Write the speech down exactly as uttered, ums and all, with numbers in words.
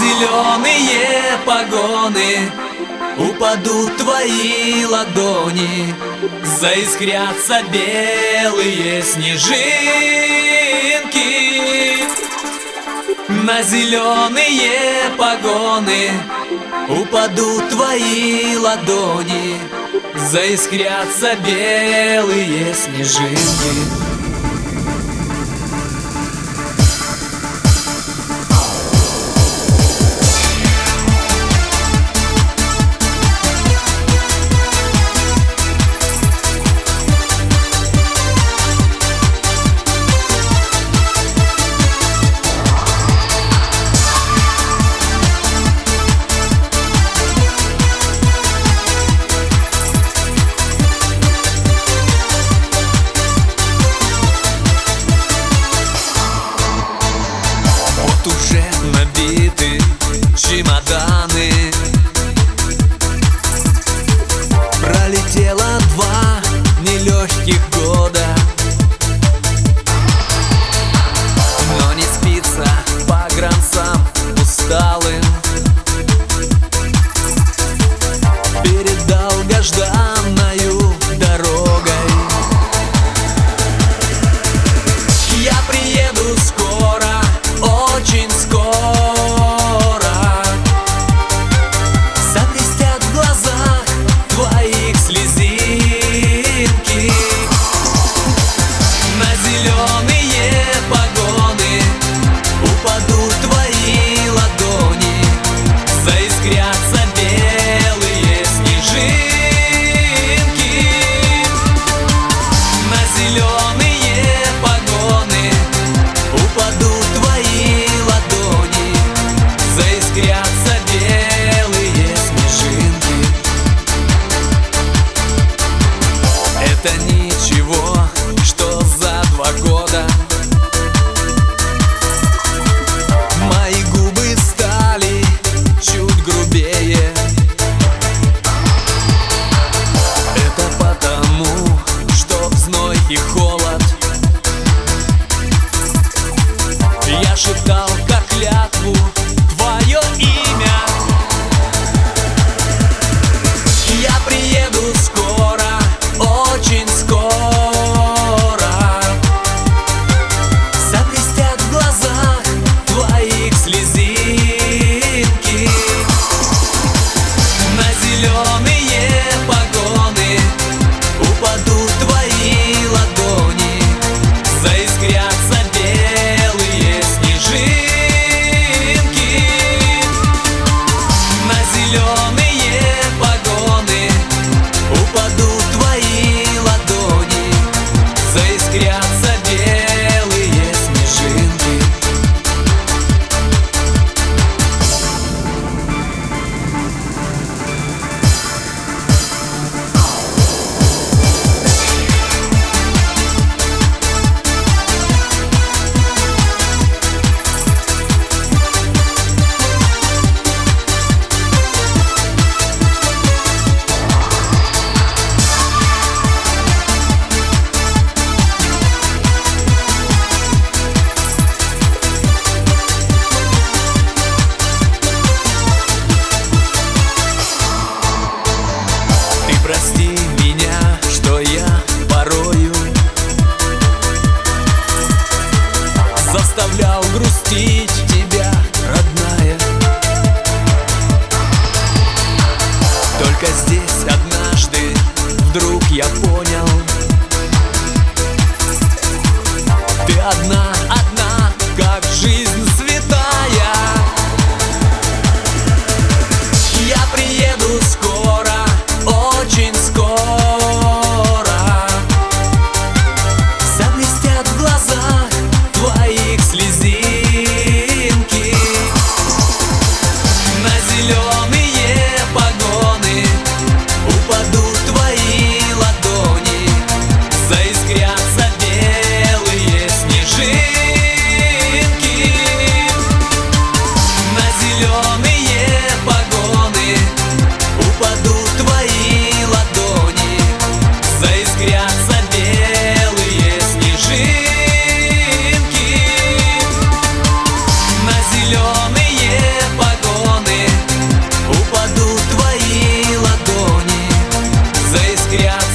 зеленые погоны упадут твои ладони, заискрятся белые снежинки. На зеленые погоны упадут твои ладони, заискрятся белые снежинки. Уже набиты чемоданы, пролетело два нелегких года, но не спится погранцам усталым перед долгожданною дорогой. Я приеду скоро, очень скоро. Заблестят в глазах твоих слезинки. На зеленые погоны упадут твои ладони, заискрятся белые снежинки. На зеленые погоны упадут твои ладони, заискрятся белые снежинки. Это ничего, что за два года мои губы стали чуть грубее. Это потому, что в зной и холод я шептал как клятву твое имя. Я приеду скоро, очень скоро. Заблестят в глазах твоих слезинки. На зеленые погоны упадут твои ладони, заискрятся белые снежинки. На зеленые погоны упадут твои ладони, заискрятся белые снежинки. Ты прости меня, что я порою заставлял грустить тебя, родная. Только здесь однажды вдруг я понял, ты одна, одна, как жизнь святая. Я приеду скоро, очень скоро. Заблестят в глазах твоих слезинки. На зеленые погоны упадут твои ладони, заискрятся белые снежинки. свят.